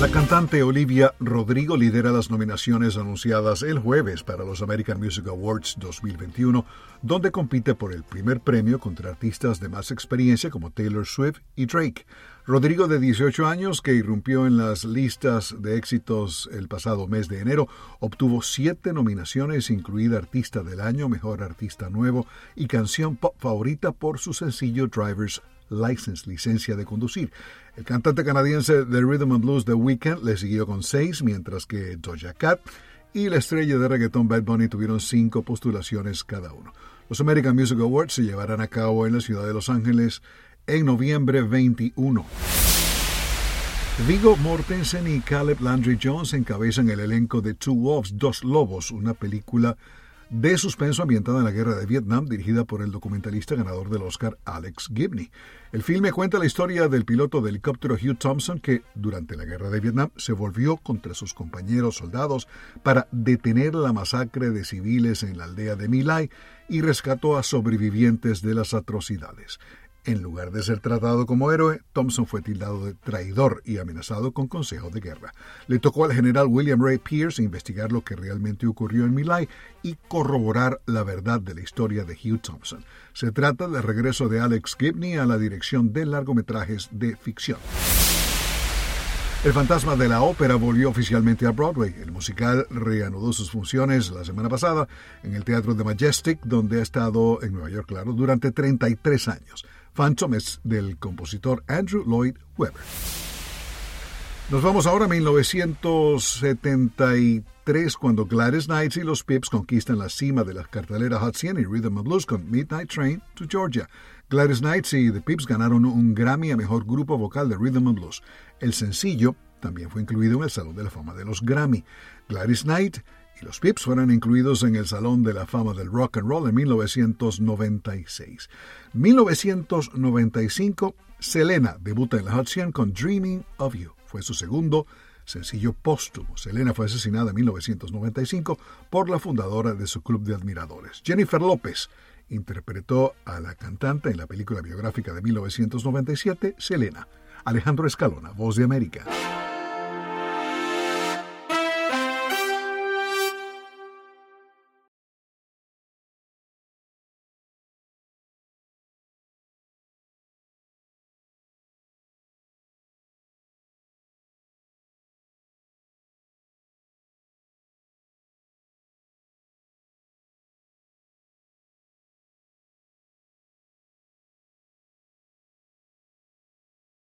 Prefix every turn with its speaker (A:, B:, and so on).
A: La cantante Olivia Rodrigo lidera las nominaciones anunciadas el jueves para los American Music Awards 2021, donde compite por el primer premio contra artistas de más experiencia como Taylor Swift y Drake. Rodrigo, de 18 años, que irrumpió en las listas de éxitos el pasado mes de enero, obtuvo 7 nominaciones, incluida Artista del Año, Mejor Artista Nuevo y Canción Pop Favorita por su sencillo Driver's License, licencia de conducir. El cantante canadiense de Rhythm and Blues The Weeknd le siguió con 6, mientras que Doja Cat y la estrella de reggaetón Bad Bunny tuvieron 5 postulaciones cada uno. Los American Music Awards se llevarán a cabo en la ciudad de Los Ángeles en noviembre 21. Viggo Mortensen y Caleb Landry Jones encabezan el elenco de Two Wolves, Dos Lobos, una película de suspenso ambientada en la guerra de Vietnam, dirigida por el documentalista ganador del Oscar Alex Gibney. El filme cuenta la historia del piloto de helicóptero Hugh Thompson, que durante la guerra de Vietnam se volvió contra sus compañeros soldados para detener la masacre de civiles en la aldea de My Lai y rescató a sobrevivientes de las atrocidades. En lugar de ser tratado como héroe, Thompson fue tildado de traidor y amenazado con consejo de guerra. Le tocó al general William Ray Pierce investigar lo que realmente ocurrió en My Lai y corroborar la verdad de la historia de Hugh Thompson. Se trata del regreso de Alex Gibney a la dirección de largometrajes de ficción. El fantasma de la ópera volvió oficialmente a Broadway. El musical reanudó sus funciones la semana pasada en el Teatro de Majestic, donde ha estado en Nueva York, claro, durante 33 años. Phantom es del compositor Andrew Lloyd Webber. Nos vamos ahora a 1973, cuando Gladys Knight y los Pips conquistan la cima de la cartelera Hot 100 y Rhythm and Blues con Midnight Train to Georgia. Gladys Knight y The Pips ganaron un Grammy a Mejor Grupo Vocal de Rhythm and Blues. El sencillo también fue incluido en el Salón de la Fama de los Grammy. Gladys Knight y los Pips fueron incluidos en el Salón de la Fama del Rock and Roll en 1996. 1995, Selena debuta en la Hot 100 con Dreaming of You. Fue su segundo sencillo póstumo. Selena fue asesinada en 1995 por la fundadora de su club de admiradores. Jennifer López interpretó a la cantante en la película biográfica de 1997, Selena. Alejandro Escalona, Voz de América.